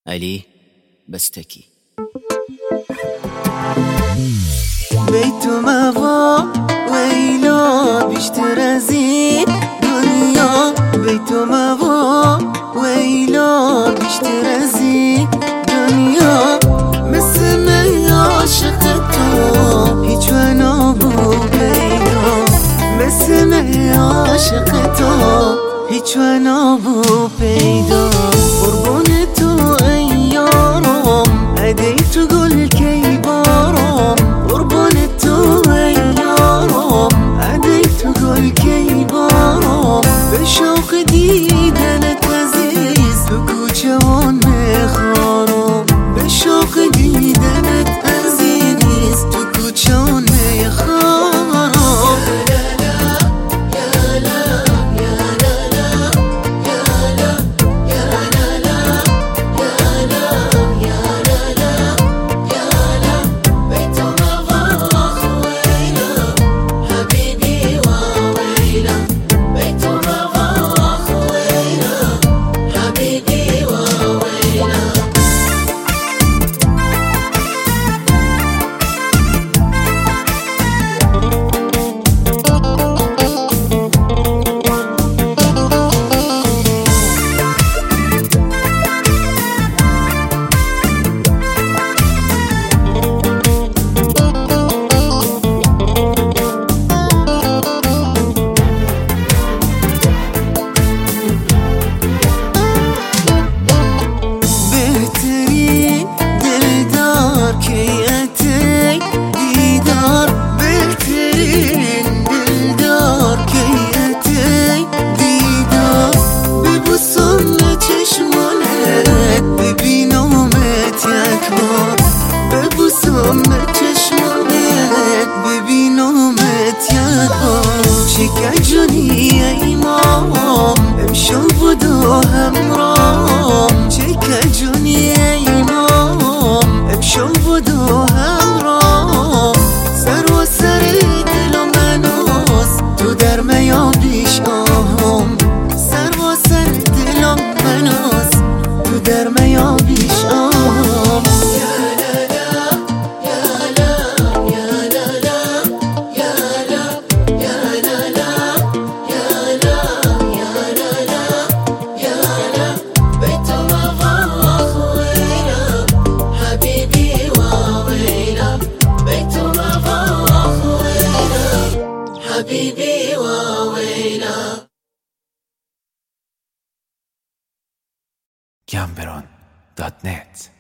علي بستكي. بيت مافا ويلا بيشترازي دنيا، بيت مافا ويلا بيشترازي دنيا، مسمى عاشقته هيج وانا بو بيدا، مسمى عاشقته هيج وانا بو بيدا. قربونتو ايارم عديت قول كي بارم، قربونتو ايارم عديت قول كي بارم، بشوق ديدنا تزيز بكو جوان مخارم، بشوق ديدنا تزيز بكو جوان مخارم. شكاجوني ايمام امشو بدو همرام، شكاجوني ايمام امشو بدو همرام، سر و سر دل و منوس تو در میابیش آهم، سر و سر دل و منوس تو در میابیش آهم. حبيبي وويلا. Gamberon.net